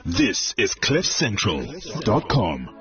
This is CliffCentral.com.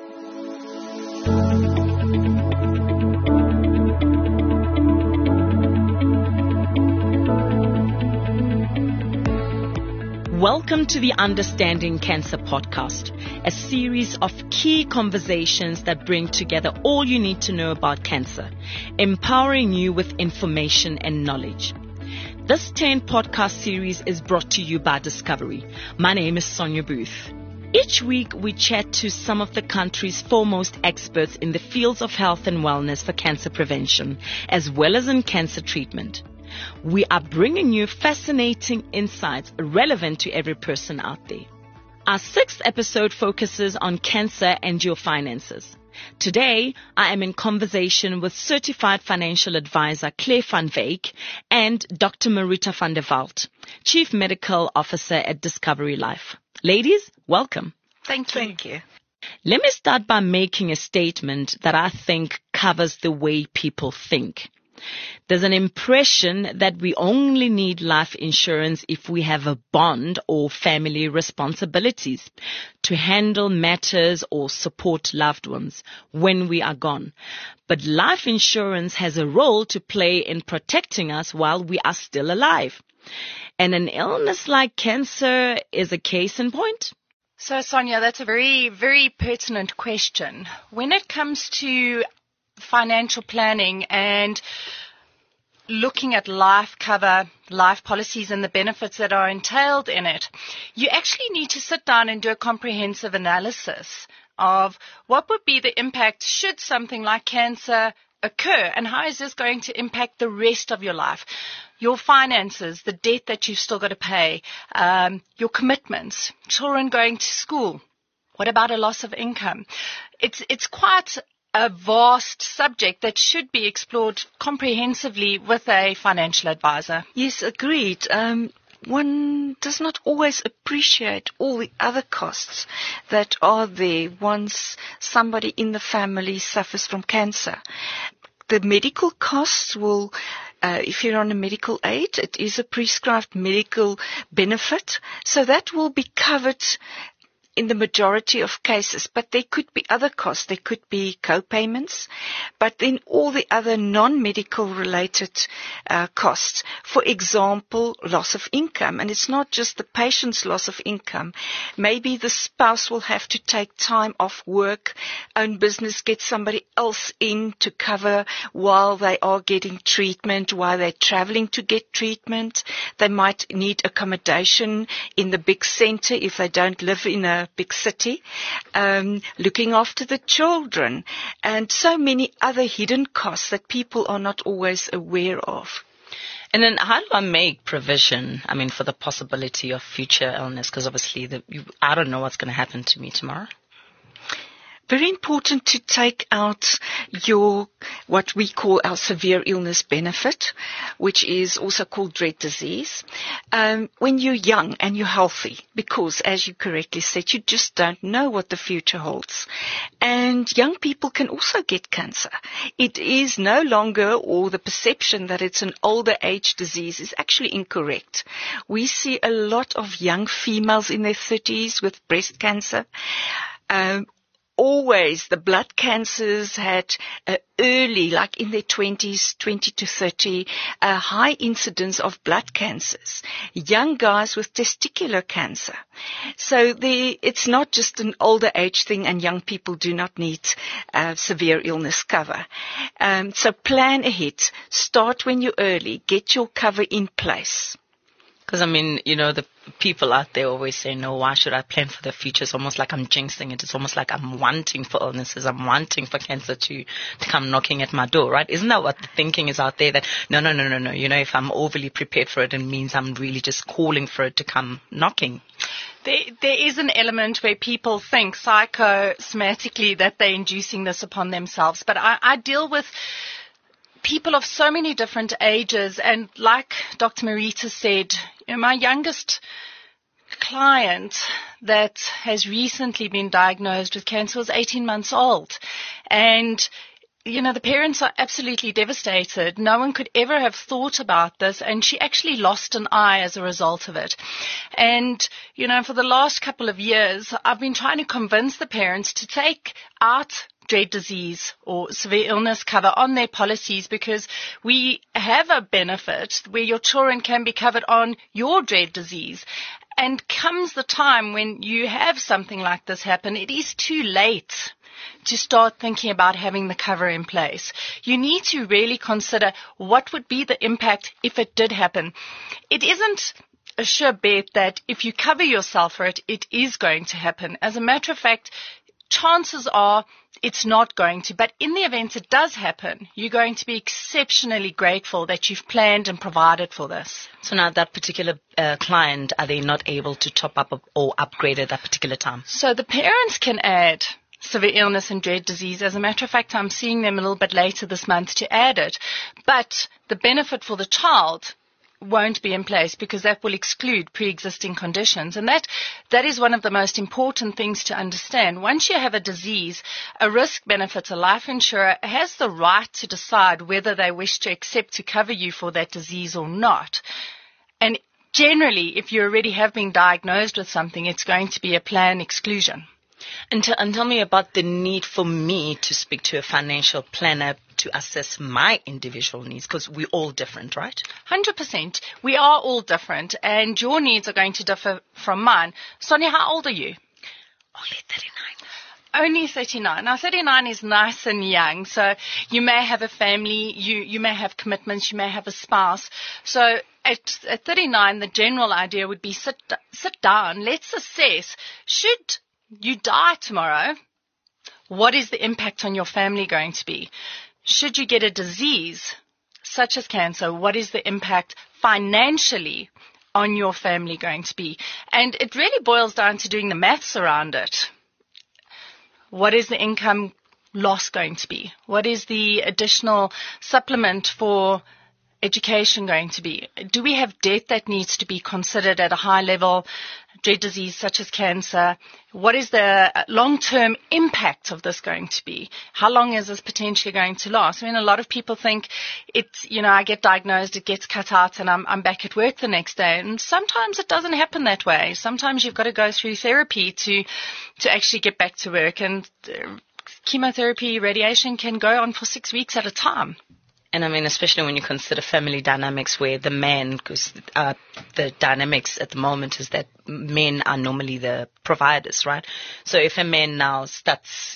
Welcome to the Understanding Cancer podcast, a series of key conversations that bring together all you need to know about cancer, empowering you with information and knowledge. This 10 podcast series is brought to you by Discovery. My name is Sonia Booth. Each week we chat to some of the country's foremost experts in the fields of health and wellness for cancer prevention, as well as in cancer treatment. We are bringing you fascinating insights relevant to every person out there. Our 6th episode focuses on cancer and your finances. Today, I am in conversation with Certified Financial Advisor Claire van Wyk and Dr. Marita van der Walt, Chief Medical Officer at Discovery Life. Ladies, welcome. Thank you. Let me start by making a statement that I think covers the way people think. There's an impression that we only need life insurance if we have a bond or family responsibilities to handle matters or support loved ones when we are gone. But life insurance has a role to play in protecting us while we are still alive. And an illness like cancer is a case in point. So, Sonia, that's a very, very pertinent question. When it comes to financial planning and looking at life cover, life policies and the benefits that are entailed in it, you actually need to sit down and do a comprehensive analysis of what would be the impact should something like cancer occur, and how is this going to impact the rest of your life, your finances, the debt that you've still got to pay, your commitments, children going to school. What about a loss of income? It's quite a vast subject that should be explored comprehensively with a financial advisor. Yes, agreed. One does not always appreciate all the other costs that are there once somebody in the family suffers from cancer. The medical costs will, if you're on a medical aid, it is a prescribed medical benefit, so that will be covered in the majority of cases, but there could be other costs. There could be co-payments, but then all the other non-medical related costs. For example, loss of income, and it's not just the patient's loss of income. Maybe the spouse will have to take time off work, own business, get somebody else in to cover while they are getting treatment, while they're traveling to get treatment. They might need accommodation in the big center if they don't live in a big city, looking after the children, and so many other hidden costs that people are not always aware of. And then how do I make provision, for the possibility of future illness? Because obviously I don't know what's going to happen to me tomorrow. Very important to take out what we call our severe illness benefit, which is also called dread disease, when you're young and you're healthy, because as you correctly said, you just don't know what the future holds. And young people can also get cancer. It is no longer, or the perception that it's an older age disease is actually incorrect. We see a lot of young females in their 30s with breast cancer. Always the blood cancers had early, like in their 20s, 20 to 30, a high incidence of blood cancers. Young guys with testicular cancer. So it's not just an older age thing, and young people do not need severe illness cover. So plan ahead. Start when you're early. Get your cover in place. Because, the people out there always say, no, why should I plan for the future? It's almost like I'm jinxing it. It's almost like I'm wanting for illnesses. I'm wanting for cancer to come knocking at my door, right? Isn't that what the thinking is out there? That, no. If I'm overly prepared for it, it means I'm really just calling for it to come knocking. There is an element where people think psychosomatically that they're inducing this upon themselves. But I deal with people of so many different ages, and like Dr. Marita said, my youngest client that has recently been diagnosed with cancer was 18 months old, and the parents are absolutely devastated. No one could ever have thought about this, and she actually lost an eye as a result of it. And, for the last couple of years, I've been trying to convince the parents to take out dread disease or severe illness cover on their policies, because we have a benefit where your children can be covered on your dread disease. And comes the time when you have something like this happen, it is too late to start thinking about having the cover in place. You need to really consider what would be the impact if it did happen. It isn't a sure bet that if you cover yourself for it, it is going to happen. As a matter of fact, chances are it's not going to. But in the event it does happen, you're going to be exceptionally grateful that you've planned and provided for this. So now that particular client, are they not able to top up or upgrade at that particular time? So the parents can add severe illness and dread disease. As a matter of fact, I'm seeing them a little bit later this month to add it. But the benefit for the child won't be in place, because that will exclude pre-existing conditions. And that is one of the most important things to understand. Once you have a disease, a risk benefit, a life insurer has the right to decide whether they wish to accept to cover you for that disease or not. And generally, if you already have been diagnosed with something, it's going to be a plan exclusion. And tell me about the need for me to speak to a financial planner to assess my individual needs, because we're all different, right? 100%. We are all different, and your needs are going to differ from mine. Sonia, how old are you? Only 39. Only 39. Now, 39 is nice and young, so you may have a family, you may have commitments, you may have a spouse. So at 39, the general idea would be sit down, let's assess, should you die tomorrow, what is the impact on your family going to be? Should you get a disease such as cancer, what is the impact financially on your family going to be? And it really boils down to doing the maths around it. What is the income loss going to be? What is the additional supplement for education going to be? Do we have debt that needs to be considered at a high level? Dread disease such as cancer. What is the long-term impact of this going to be? How long is this potentially going to last? I mean, a lot of people think it's, I get diagnosed, it gets cut out, and I'm back at work the next day. And sometimes it doesn't happen that way. Sometimes you've got to go through therapy to actually get back to work. And chemotherapy, radiation can go on for 6 weeks at a time. And I mean, especially when you consider family dynamics where the man, because the dynamics at the moment is that men are normally the providers, right? So if a man now starts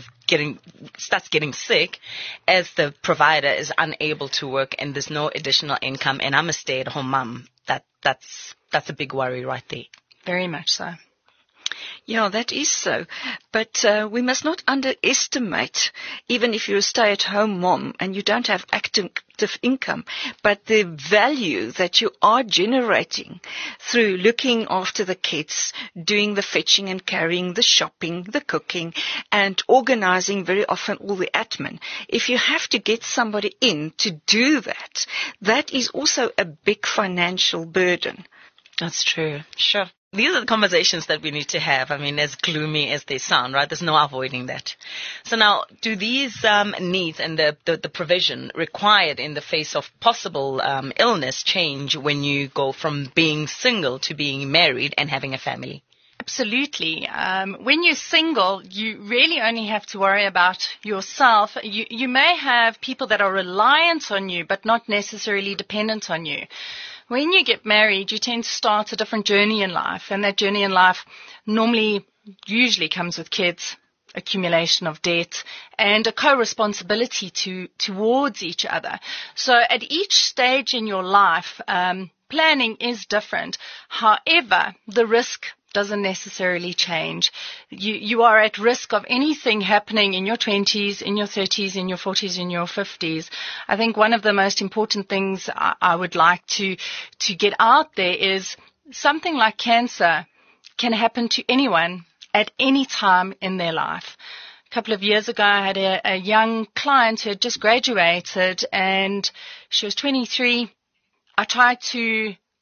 getting sick, as the provider is unable to work and there's no additional income, and I'm a stay-at-home mom, that's a big worry right there. Very much so. Yeah, that is so. But we must not underestimate, even if you're a stay-at-home mom and you don't have active income, but the value that you are generating through looking after the kids, doing the fetching and carrying, the shopping, the cooking, and organizing very often all the admin. If you have to get somebody in to do that, that is also a big financial burden. That's true. Sure. These are the conversations that we need to have. I mean, as gloomy as they sound, right? There's no avoiding that. So now, do these needs and the provision required in the face of possible illness change when you go from being single to being married and having a family? Absolutely. When you're single, you really only have to worry about yourself. You may have people that are reliant on you, but not necessarily dependent on you. When you get married, you tend to start a different journey in life, and that journey in life usually comes with kids, accumulation of debt, and a co-responsibility towards each other. So at each stage in your life, planning is different. However, the risk doesn't necessarily change. You are at risk of anything happening in your 20s, in your 30s, in your 40s, in your 50s. I think one of the most important things I would like to get out there is something like cancer can happen to anyone at any time in their life. A couple of years ago, I had a young client who had just graduated, and she was 23. I tried to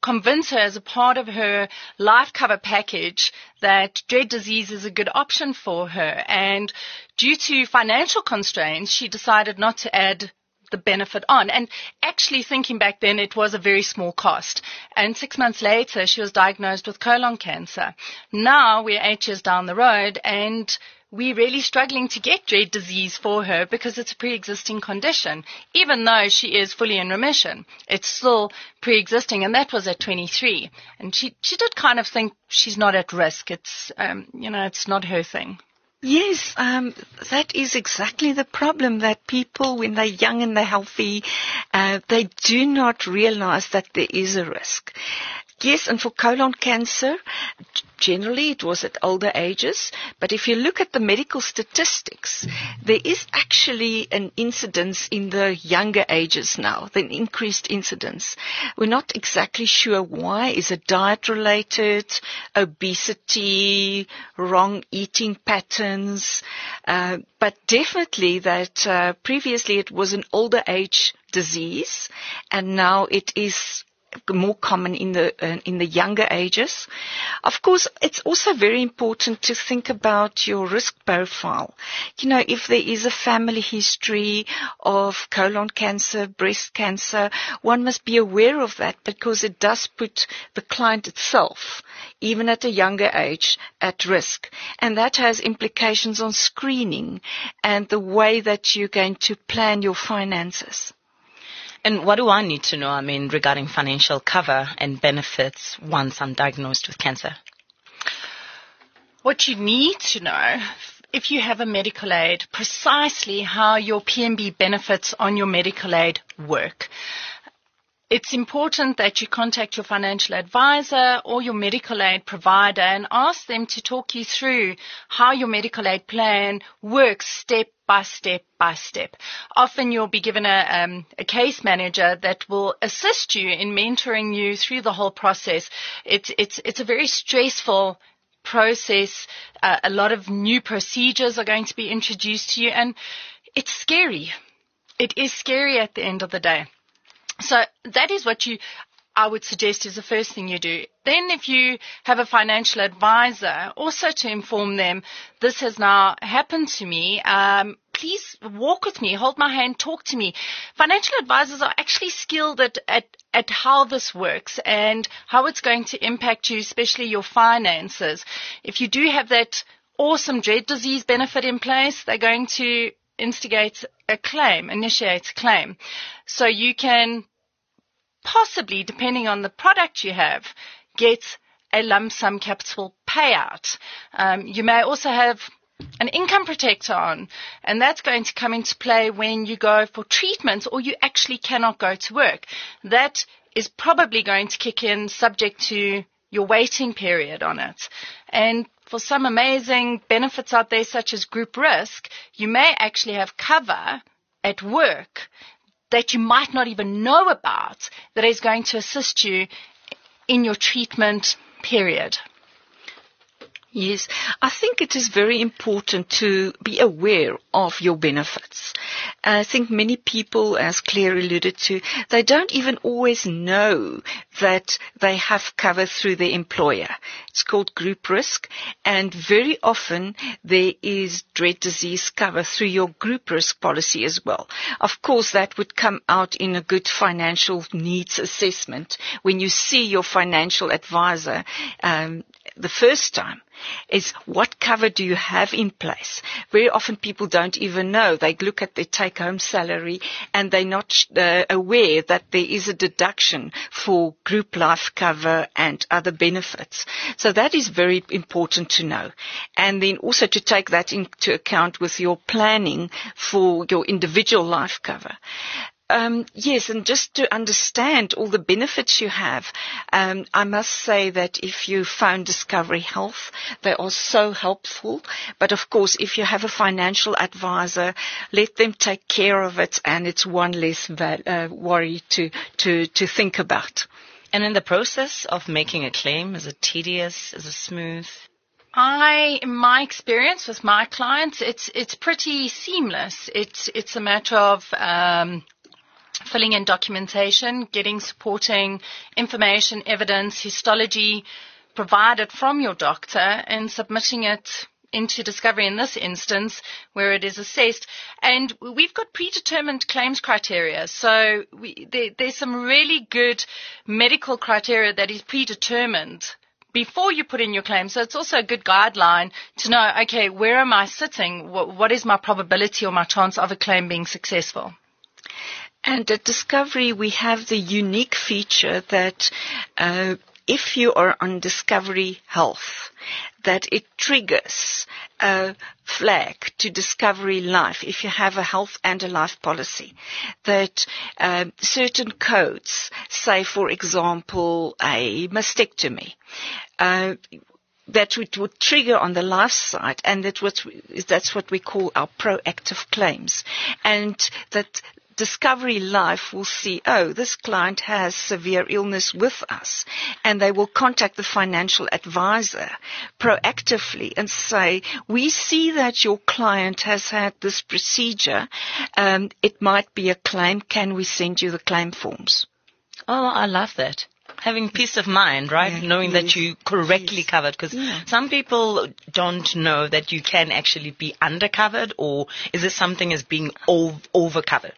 convince her as a part of her life cover package that dread disease is a good option for her. And due to financial constraints, she decided not to add the benefit on. And actually thinking back then, it was a very small cost. And 6 months later, she was diagnosed with colon cancer. Now we're 8 years down the road, and we're really struggling to get dread disease for her because it's a pre-existing condition. Even though she is fully in remission, it's still pre-existing, and that was at 23. And she did kind of think she's not at risk. It's, it's not her thing. Yes, that is exactly the problem, that people, when they're young and they're healthy, they do not realize that there is a risk. Yes, and for colon cancer, generally it was at older ages, but if you look at the medical statistics, there is actually an incidence in the younger ages now, an increased incidence. We're not exactly sure why. Is it diet-related, obesity, wrong eating patterns? But definitely that previously it was an older age disease, and now it is more common in the younger ages. Of course, it's also very important to think about your risk profile. If there is a family history of colon cancer, breast cancer, one must be aware of that, because it does put the client itself, even at a younger age, at risk. And that has implications on screening and the way that you're going to plan your finances. And what do I need to know, regarding financial cover and benefits once I'm diagnosed with cancer? What you need to know, if you have a medical aid, precisely how your PMB benefits on your medical aid work. It's important that you contact your financial advisor or your medical aid provider and ask them to talk you through how your medical aid plan works step by step by step. Often you'll be given a case manager that will assist you in mentoring you through the whole process. It's a very stressful process. A lot of new procedures are going to be introduced to you, and it's scary. It is scary at the end of the day. So that is what I would suggest is the first thing you do. Then if you have a financial advisor, also to inform them, this has now happened to me. Please walk with me, hold my hand, talk to me. Financial advisors are actually skilled at how this works and how it's going to impact you, especially your finances. If you do have that awesome dread disease benefit in place, they're going to initiate a claim. So you can possibly, depending on the product you have, get a lump sum capital payout. You may also have an income protector on, and that's going to come into play when you go for treatment or you actually cannot go to work. That is probably going to kick in subject to your waiting period on it. And for some amazing benefits out there, such as group risk, you may actually have cover at work that you might not even know about that is going to assist you in your treatment period. Yes, I think it is very important to be aware of your benefits. I think many people, as Claire alluded to, they don't even always know that they have cover through their employer. It's called group risk, and very often there is dread disease cover through your group risk policy as well. Of course, that would come out in a good financial needs assessment when you see your financial advisor the first time. Is what cover do you have in place? Very often people don't even know. They look at their take-home salary and they're not aware that there is a deduction for group life cover and other benefits. So that is very important to know. And then also to take that into account with your planning for your individual life cover. Yes, and just to understand all the benefits you have, I must say that if you phone Discovery Health, they are so helpful. But of course, if you have a financial advisor, let them take care of it, and it's one less worry to think about. And in the process of making a claim, is it tedious? Is it smooth? In my experience with my clients, it's pretty seamless. It's a matter of filling in documentation, getting supporting information, evidence, histology provided from your doctor, and submitting it into Discovery in this instance where it is assessed. And we've got predetermined claims criteria. So there's some really good medical criteria that is predetermined before you put in your claim. So it's also a good guideline to know, okay, where am I sitting? What is my probability or my chance of a claim being successful? And at Discovery, we have the unique feature that if you are on Discovery Health, that it triggers a flag to Discovery Life if you have a health and a life policy. That certain codes, say for example a mastectomy, that it would trigger on the life side, and that's what we call our proactive claims. And that Discovery Life will see, oh, this client has severe illness with us, and they will contact the financial advisor proactively and say, we see that your client has had this procedure. It might be a claim. Can we send you the claim forms? Oh, I love that. Having peace of mind, right? Yeah, Knowing yes, that you correctly covered. Because some people don't know that you can actually be undercovered, or is it something as being overcovered?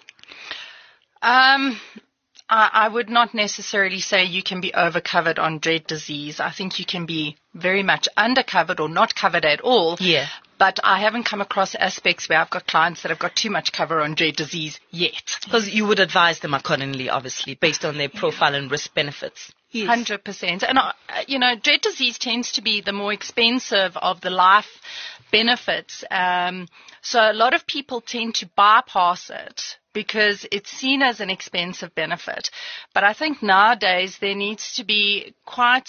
I would not necessarily say you can be overcovered on dread disease. I think you can be very much undercovered or not covered at all. Yeah. But I haven't come across aspects where I've got clients that have got too much cover on dread disease yet. Because you would advise them accordingly, obviously, based on their profile and risk benefits. Yes. 100%. And, dread disease tends to be the more expensive of the life benefits. So a lot of people tend to bypass it because it's seen as an expensive benefit. But I think nowadays there needs to be quite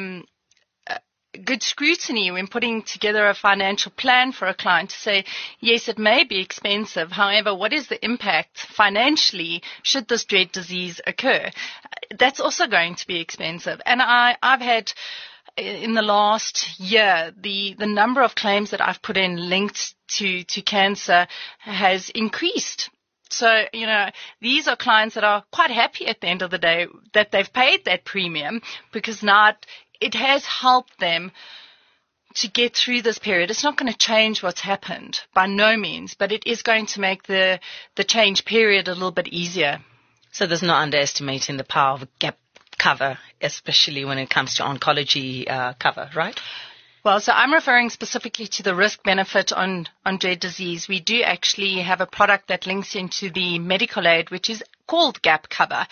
good scrutiny when putting together a financial plan for a client to say, yes, it may be expensive. However, what is the impact financially should this dread disease occur? That's also going to be expensive. And I've had in the last year, the number of claims that I've put in linked to cancer has increased. So, these are clients that are quite happy at the end of the day that they've paid that premium, because now it has helped them to get through this period. It's not going to change what's happened by no means, but it is going to make the change period a little bit easier. So there's no underestimating the power of gap cover, especially when it comes to oncology cover, right? Well, so I'm referring specifically to the risk benefit on dread disease. We do actually have a product that links into the medical aid, which is called Gap Cover.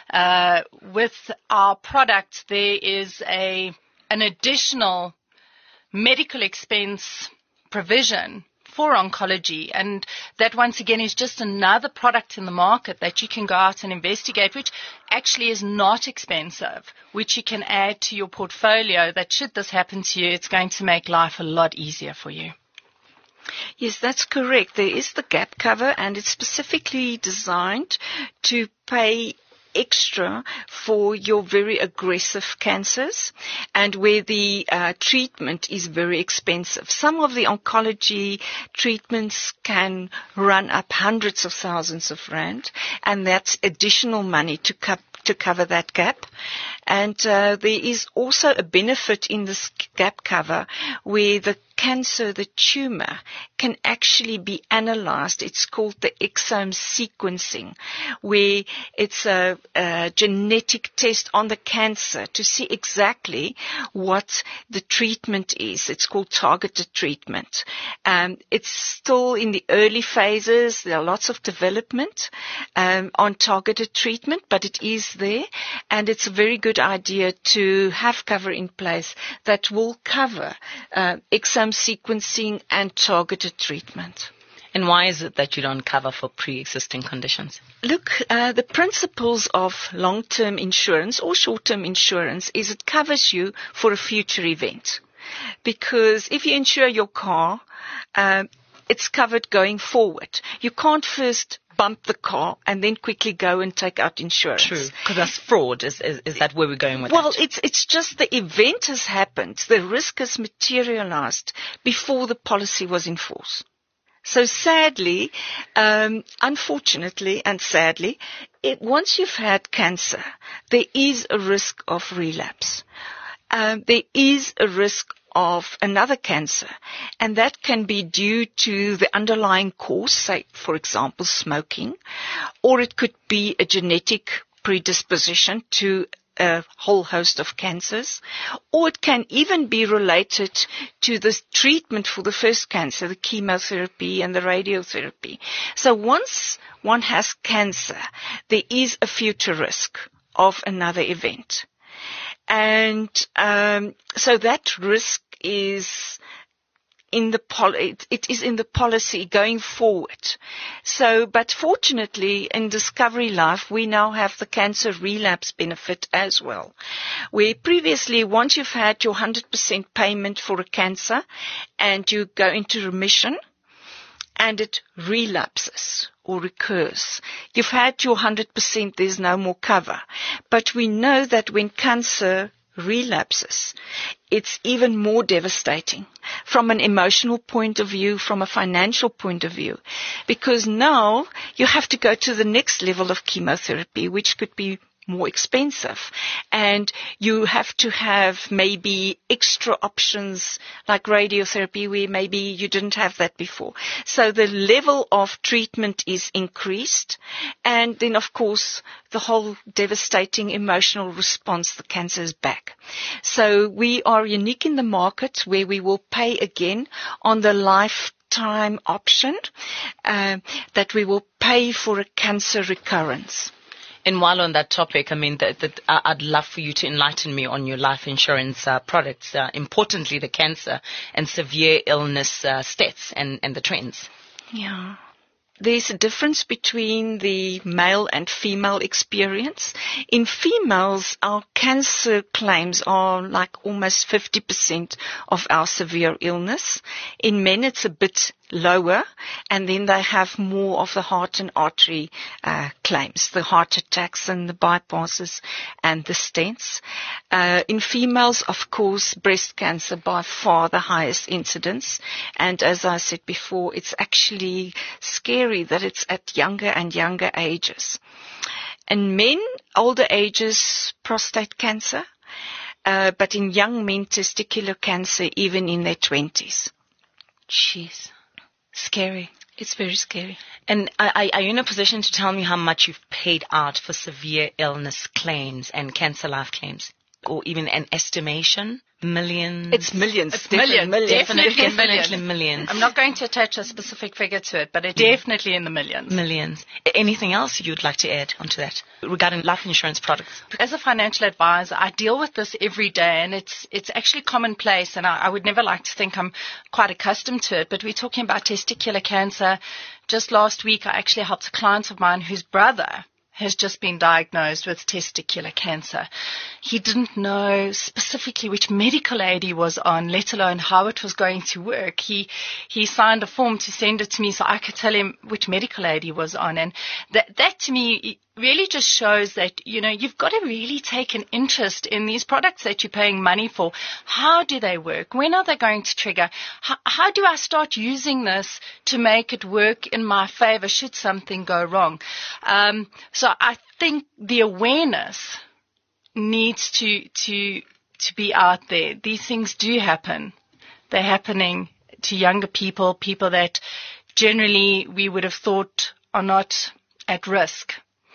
With our product, there is an additional medical expense provision for oncology, and that once again is just another product in the market that you can go out and investigate, which actually is not expensive, which you can add to your portfolio, that should this happen to you, it's going to make life a lot easier for you. Yes, that's correct. There is the gap cover, and it's specifically designed to pay extra for your very aggressive cancers and where the treatment is very expensive. Some of the oncology treatments can run up hundreds of thousands of rand, and that's additional money to cover that gap. And there is also a benefit in this gap cover where the cancer, the tumor, can actually be analyzed. It's called the exome sequencing, where it's a genetic test on the cancer to see exactly what the treatment is. It's called targeted treatment. It's still in the early phases. There are lots of development on targeted treatment, but it is there, and it's a very good idea to have cover in place that will cover exome sequencing and targeted treatment. And why is it that you don't cover for pre-existing conditions? Look, the principles of long-term insurance or short-term insurance is it covers you for a future event. Because if you insure your car, it's covered going forward. You can't first bump the car and then quickly go and take out insurance. True, because that's fraud. Is that where we're going with Well, that? it's just the event has happened. The risk has materialized before the policy was in force. So sadly, unfortunately and sadly, once you've had cancer, there is a risk of relapse. There is a risk of another cancer, and that can be due to the underlying cause, say, for example, smoking, or it could be a genetic predisposition to a whole host of cancers, or it can even be related to the treatment for the first cancer, the chemotherapy and the radiotherapy. So once one has cancer, there is a future risk of another event. And so that risk is it is in the policy going forward. So, but fortunately in Discovery Life, we now have the cancer relapse benefit as well, where previously once you've had your 100% payment for a cancer and you go into remission and it relapses or recurs, you've had your 100%, there's no more cover. But we know that when cancer relapses, it's even more devastating from an emotional point of view, from a financial point of view, because now you have to go to the next level of chemotherapy, which could be more expensive, and you have to have maybe extra options like radiotherapy where maybe you didn't have that before. So the level of treatment is increased, and then of course the whole devastating emotional response, the cancer is back. So we are unique in the market where we will pay again on the lifetime option, that we will pay for a cancer recurrence. And while on that topic, I mean, I'd love for you to enlighten me on your life insurance products, importantly the cancer and severe illness stats and the trends. Yeah. There's a difference between the male and female experience. In females, our cancer claims are like almost 50% of our severe illness. In men, it's a bit lower, and then they have more of the heart and artery claims, the heart attacks and the bypasses and the stents. In females, of course, breast cancer by far the highest incidence, and as I said before, it's actually scary that it's at younger and younger ages. In men, older ages, prostate cancer, but in young men, testicular cancer, even in their 20s. Jeez. Scary. It's very scary. And are you in a position to tell me how much you've paid out for severe illness claims and cancer life claims? Or even an estimation? Millions? It's millions. It's millions. Definitely millions. I'm not going to attach a specific figure to it, but it's definitely in the millions. Millions. Anything else you'd like to add onto that regarding life insurance products? As a financial advisor, I deal with this every day, and it's actually commonplace, and I would never like to think I'm quite accustomed to it, but we're talking about testicular cancer. Just last week, I actually helped a client of mine whose brother has just been diagnosed with testicular cancer. He didn't know specifically which medical aid he was on, let alone how it was going to work. He signed a form to send it to me so I could tell him which medical aid he was on. And that to me really just shows that, you know, you've got to really take an interest in these products that you're paying money for. How do they work? When are they going to trigger? How do I start using this to make it work in my favor should something go wrong? So I think the awareness needs to be out there. These things do happen. They're happening to younger people that generally we would have thought are not at risk.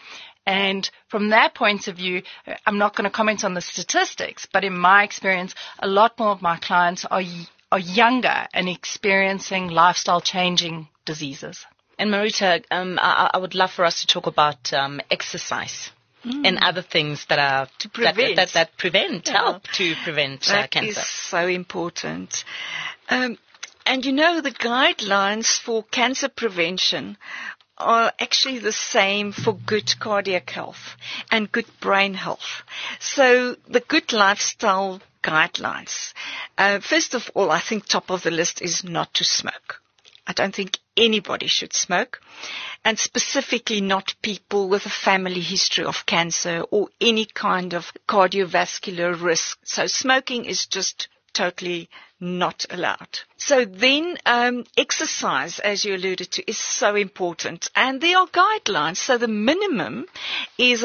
And from that point of view, I'm not going to comment on the statistics, but in my experience, a lot more of my clients are younger and experiencing lifestyle-changing diseases. And Marita, I would love for us to talk about exercise and other things that are to prevent. that prevent, help to prevent cancer. That is so important. And you know, the guidelines for cancer prevention are actually the same for good cardiac health and good brain health. So the good lifestyle guidelines, first of all, I think top of the list is not to smoke. I don't think anybody should smoke, and specifically not people with a family history of cancer or any kind of cardiovascular risk. So smoking is just totally not allowed. So then exercise, as you alluded to, is so important. And there are guidelines. So the minimum is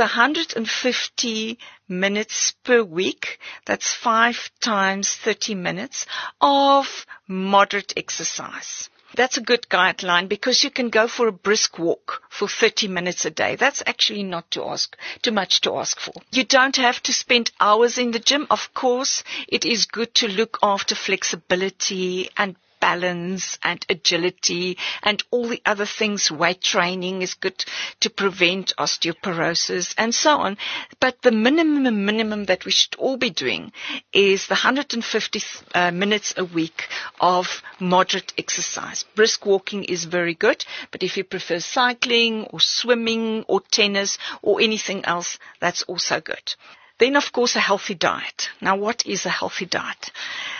150 minutes per week. That's 5 times 30 minutes of moderate exercise. That's a good guideline because you can go for a brisk walk for 30 minutes a day. That's actually not too much to ask for. You don't have to spend hours in the gym. Of course, it is good to look after flexibility and balance and agility and all the other things. Weight training is good to prevent osteoporosis and so on. But the minimum that we should all be doing is the 150 minutes a week of moderate exercise. Brisk walking is very good, but if you prefer cycling or swimming or tennis or anything else, that's also good. Then, of course, a healthy diet. Now, what is a healthy diet?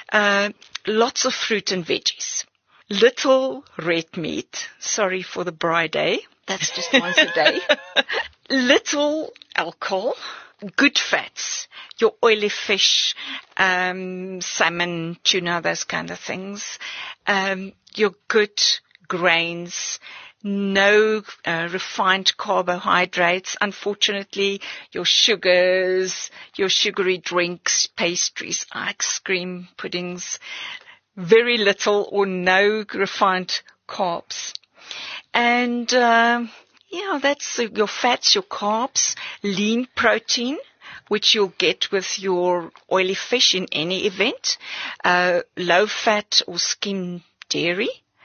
Lots of fruit and veggies. Little red meat. Sorry for the braai day. That's just once a day. Little alcohol. Good fats. Your oily fish, salmon, tuna, those kind of things. Your good grains. No refined carbohydrates. Unfortunately, your sugars, your sugary drinks, pastries, ice cream, puddings, very little or no refined carbs. And, that's your fats, your carbs, lean protein, which you'll get with your oily fish in any event, low fat or skim dairy,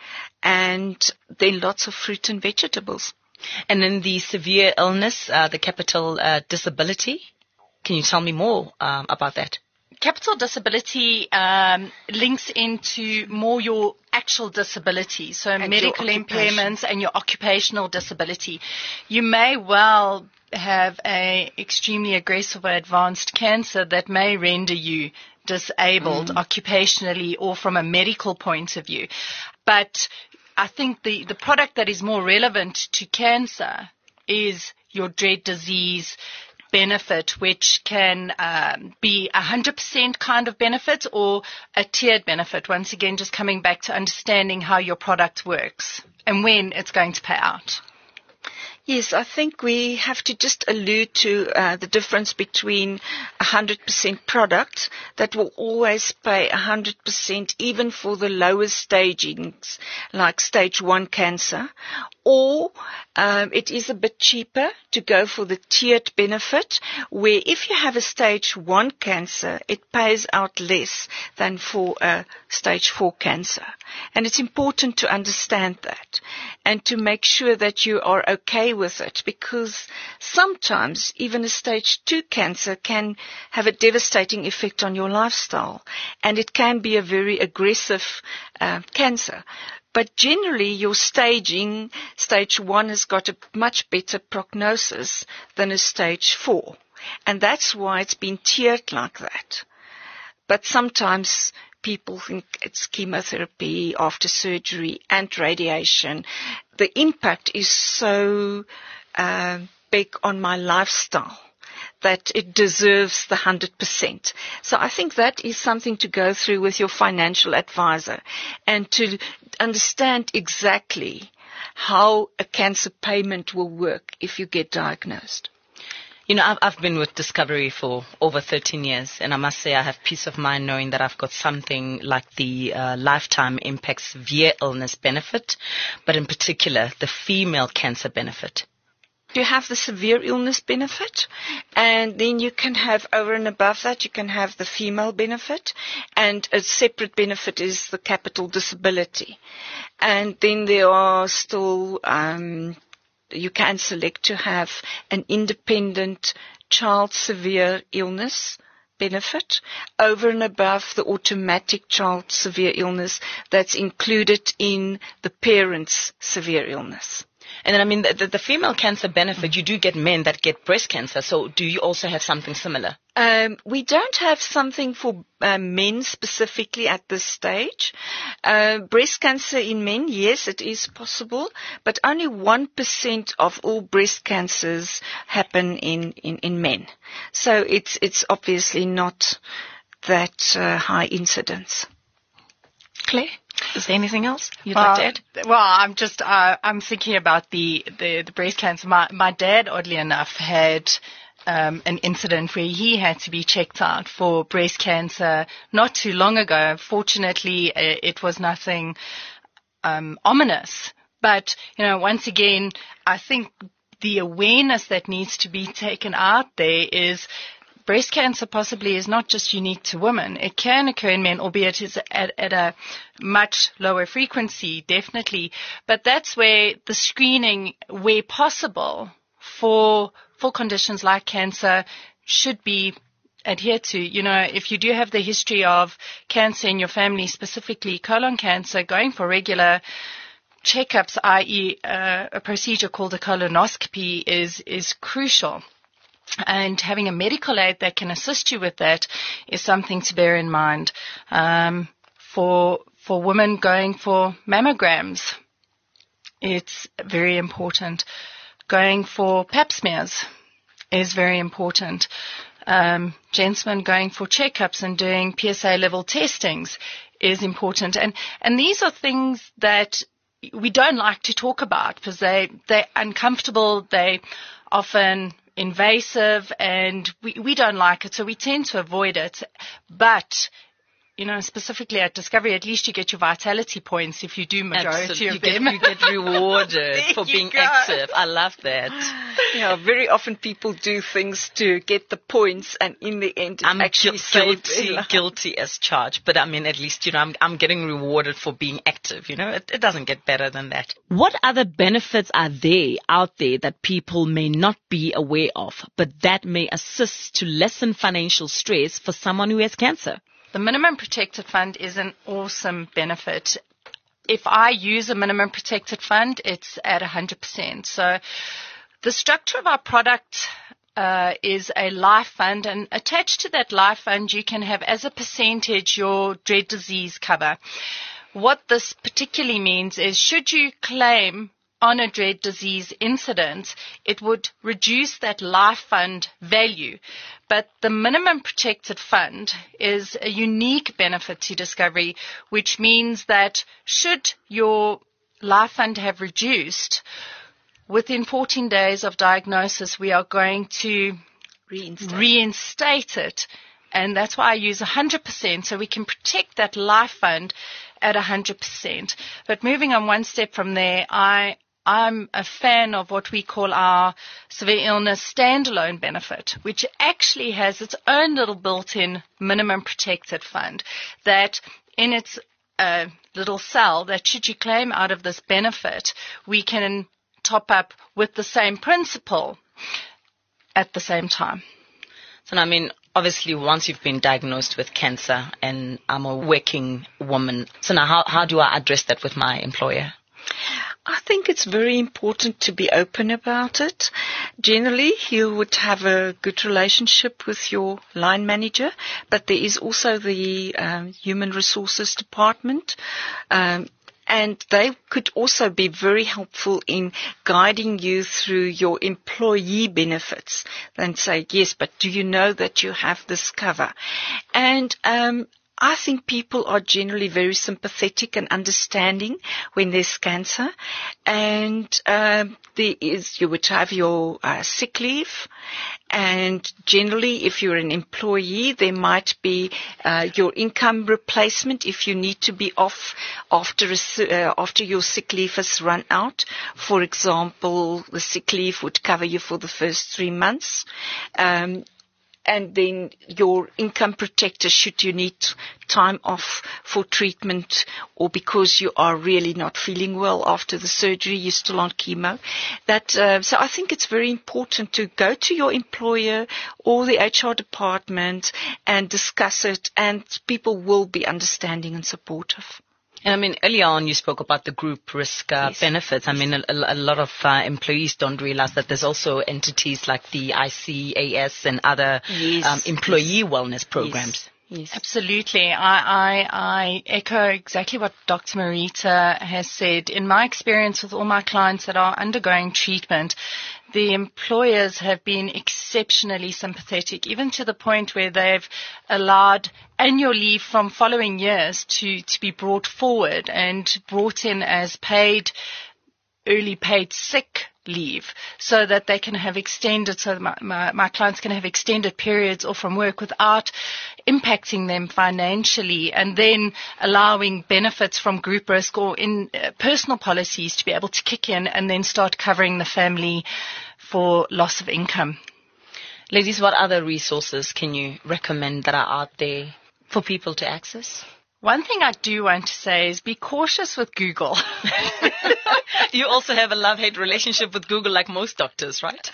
and then lots of fruit and vegetables. And then the severe illness, the capital disability. Can you tell me more about that? Capital disability links into more your actual disability, so and medical impairments and your occupational disability. You may well have a extremely aggressive or advanced cancer that may render you disabled occupationally or from a medical point of view. But I think the product that is more relevant to cancer is your dread disease benefit, which can be 100% kind of benefit or a tiered benefit. Once again, just coming back to understanding how your product works and when it's going to pay out. Yes, I think we have to just allude to the difference between 100% product that will always pay 100% even for the lowest stagings, like stage 1 cancer, or it is a bit cheaper to go for the tiered benefit, where if you have a stage 1 cancer, it pays out less than for a stage 4 cancer. And it's important to understand that and to make sure that you are okay with it, because sometimes even a stage 2 cancer can have a devastating effect on your lifestyle, and it can be a very aggressive cancer. But generally, your staging, stage 1 has got a much better prognosis than a stage 4. And that's why it's been tiered like that. But sometimes people think it's chemotherapy after surgery and radiation. The impact is so big on my lifestyle that it deserves the 100%. So I think that is something to go through with your financial advisor and to understand exactly how a cancer payment will work if you get diagnosed. You know, I've been with Discovery for over 13 years, and I must say I have peace of mind knowing that I've got something like the Lifetime Impact Severe Illness benefit, but in particular the female cancer benefit. You have the severe illness benefit, and then you can have over and above that, you can have the female benefit, and a separate benefit is the capital disability. And then there are still, you can select to have an independent child severe illness benefit over and above the automatic child severe illness that's included in the parent's severe illness. And then, I mean, the female cancer benefit, you do get men that get breast cancer. So do you also have something similar? We don't have something for men specifically at this stage. Breast cancer in men, yes, it is possible, but only 1% of all breast cancers happen in men. So it's obviously not that high incidence. Claire, is there anything else you'd like to add? Well, I'm thinking about the breast cancer. My dad, oddly enough, had an incident where he had to be checked out for breast cancer not too long ago. Fortunately, it was nothing ominous. But, once again, I think the awareness that needs to be taken out there is breast cancer possibly is not just unique to women. It can occur in men, albeit it's at a much lower frequency, definitely. But that's where the screening, where possible, for conditions like cancer should be adhered to. If you do have the history of cancer in your family, specifically colon cancer, going for regular checkups, i.e. a procedure called a colonoscopy is crucial. And having a medical aid that can assist you with that is something to bear in mind. For women going for mammograms, it's very important. Going for pap smears is very important. Gentlemen going for checkups and doing PSA level testings is important. And these are things that we don't like to talk about because they're uncomfortable. They often invasive, and we don't like it, so we tend to avoid it. But, specifically at Discovery, at least you get your vitality points if you do majority of them. You get rewarded for being active. I love that. Yeah, very often people do things to get the points, and in the end, I'm actually guilty as charged. But at least, I'm getting rewarded for being active. It doesn't get better than that. What other benefits are there out there that people may not be aware of, but that may assist to lessen financial stress for someone who has cancer? The Minimum Protected Fund is an awesome benefit. If I use a Minimum Protected Fund, it's at 100%. So the structure of our product is a life fund, and attached to that life fund, you can have as a percentage your dread disease cover. What this particularly means is should you claim on a dread disease incident, it would reduce that life fund value. But the Minimum Protected Fund is a unique benefit to Discovery, which means that should your life fund have reduced, within 14 days of diagnosis, we are going to reinstate it. And that's why I use 100%, so we can protect that life fund at 100%. But moving on one step from there, I'm a fan of what we call our severe illness standalone benefit, which actually has its own little built-in minimum protected fund that in its little cell that should you claim out of this benefit, we can top up with the same principle at the same time. So, obviously, once you've been diagnosed with cancer and I'm a working woman, so now how do I address that with my employer? I think it's very important to be open about it. Generally, you would have a good relationship with your line manager, but there is also the human resources department, and they could also be very helpful in guiding you through your employee benefits and say, yes, but do you know that you have this cover? And I think people are generally very sympathetic and understanding when there's cancer, and you would have your sick leave, and generally if you're an employee there might be your income replacement if you need to be off after your sick leave has run out. For example, the sick leave would cover you for the first 3 months. And then your income protector should you need time off for treatment or because you are really not feeling well after the surgery, you're still on chemo. So I think it's very important to go to your employer or the HR department and discuss it, and people will be understanding and supportive. And earlier on you spoke about the group risk benefits. A lot of employees don't realize that there's also entities like the ICAS and other employee wellness programs. Yes. Absolutely. I echo exactly what Dr. Marita has said. In my experience with all my clients that are undergoing treatment, the employers have been exceptionally sympathetic, even to the point where they've allowed annual leave from following years to be brought forward and brought in as early paid sick leave, so that they can have extended, so my clients can have extended periods off from work without impacting them financially, and then allowing benefits from group risk or in personal policies to be able to kick in and then start covering the family for loss of income. Ladies, what other resources can you recommend that are out there for people to access? One thing I do want to say is be cautious with Google. You also have a love-hate relationship with Google like most doctors, right?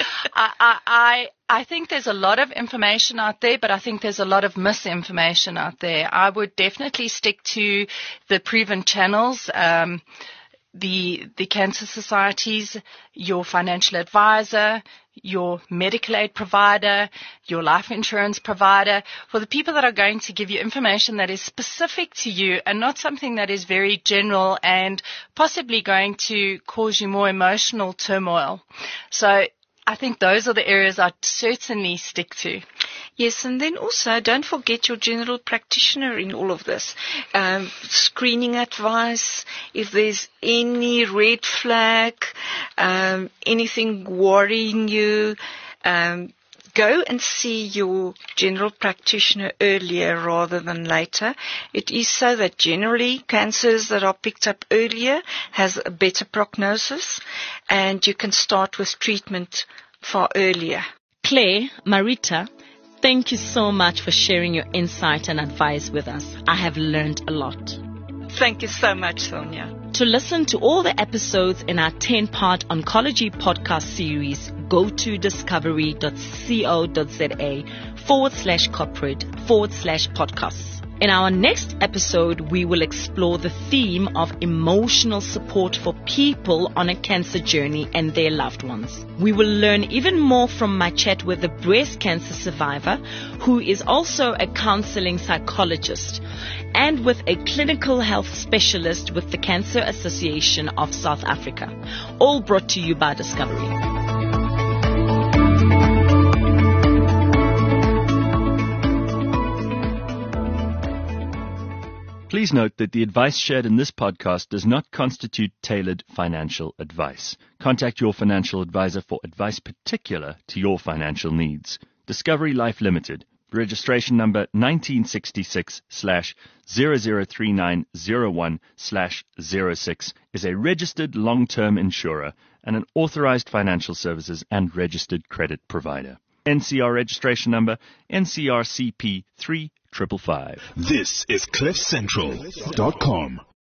I think there's a lot of information out there, but I think there's a lot of misinformation out there. I would definitely stick to the proven channels, the cancer societies, your financial advisor, your medical aid provider, your life insurance provider, for the people that are going to give you information that is specific to you and not something that is very general and possibly going to cause you more emotional turmoil. So I think those are the areas I'd certainly stick to. Yes, and then also don't forget your general practitioner in all of this. Screening advice, if there's any red flag, anything worrying you, go and see your general practitioner earlier rather than later. It is so that generally cancers that are picked up earlier has a better prognosis, and you can start with treatment far earlier. Claire, Marita, thank you so much for sharing your insight and advice with us. I have learned a lot. Thank you so much, Sonia. To listen to all the episodes in our 10-part oncology podcast series, go to discovery.co.za/corporate/podcasts. In our next episode, we will explore the theme of emotional support for people on a cancer journey and their loved ones. We will learn even more from my chat with a breast cancer survivor who is also a counseling psychologist, and with a clinical health specialist with the Cancer Association of South Africa. All brought to you by Discovery. Please note that the advice shared in this podcast does not constitute tailored financial advice. Contact your financial advisor for advice particular to your financial needs. Discovery Life Limited, registration number 1966/003901/06, is a registered long-term insurer and an authorized financial services and registered credit provider. NCR registration number NCRCP 3555. This is CliffCentral.com.